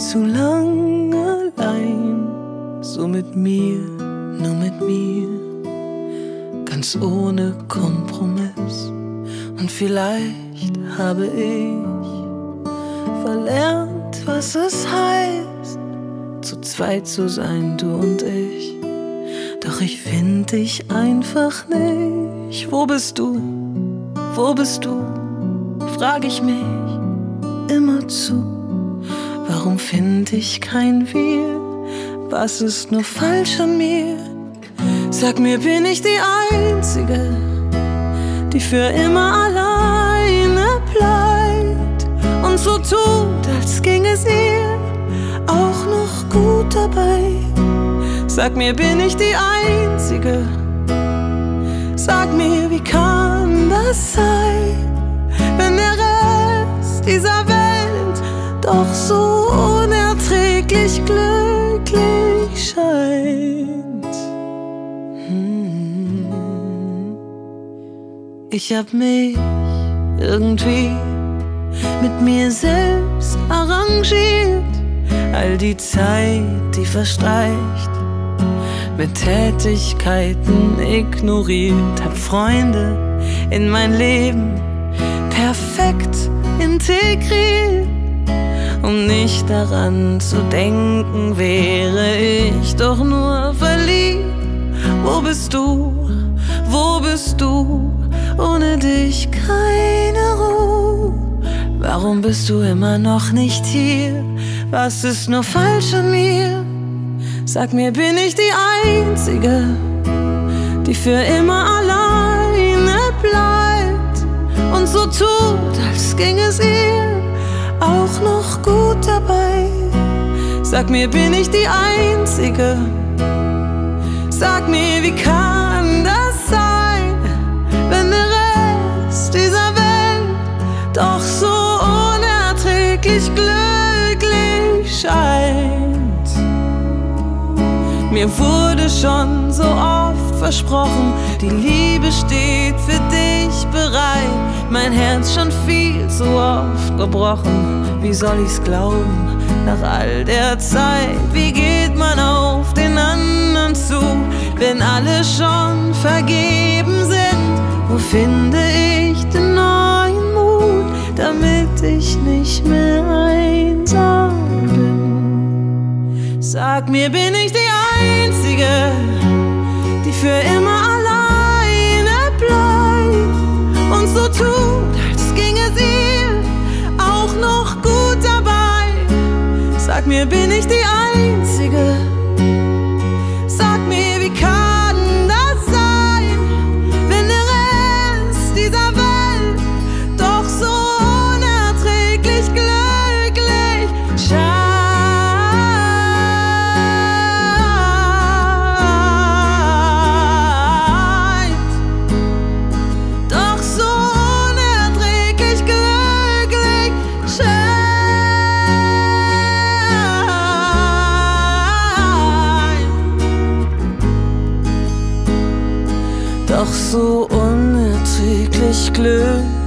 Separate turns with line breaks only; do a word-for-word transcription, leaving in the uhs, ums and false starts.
zu lang allein, so mit mir, nur mit mir, ganz ohne Kompromiss. Und vielleicht habe ich verlernt, was es heißt, zu zweit zu sein, du und ich. Doch ich find dich einfach nicht. Wo bist du? Wo bist du? Frag ich mich immer zu. Warum find ich kein Wir? Was ist nur falsch an mir? Sag mir, bin ich die Einzige, die für immer alleine bleibt und so tut, als ging es ihr auch noch gut dabei? Sag mir, bin ich die Einzige? Sag mir, wie kann das sein, wenn der Rest dieser Welt doch so unerträglich glücklich scheint? Hm. Ich hab mich irgendwie mit mir selbst arrangiert, all die Zeit, die verstreicht, mit Tätigkeiten ignoriert, hab Freunde in mein Leben perfekt integriert. Um nicht daran zu denken, wäre ich doch nur verliebt. Wo bist du? Wo bist du? Ohne dich keine Ruhe. Warum bist du immer noch nicht hier? Was ist nur falsch an mir? Sag mir, bin ich die Einzige, die für immer alleine bleibt und so tut, als ging es ihr auch noch gut dabei? Sag mir, bin ich die Einzige? Sag mir, wie kann das sein, wenn der Rest dieser Welt doch so unerträglich glücklich scheint? Mir wurde schon so oft versprochen, die Liebe steht für dich bereit. Mein Herz schon viel zu oft gebrochen. Wie soll ich's glauben nach all der Zeit? Wie geht man auf den anderen zu, wenn alle schon vergeben sind? Wo finde ich den neuen Mut, damit ich nicht mehr einsam bin? Sag mir, bin ich die Einzige, die für immer alleine bleibt und so tut, als ging es ihr auch noch gut dabei? Sag mir, bin ich die Einzige? Sag mir, wie kann das sein, wenn der Rest dieser Welt doch so unerträglich glücklich scheint? Doch so unerträglich glücklich.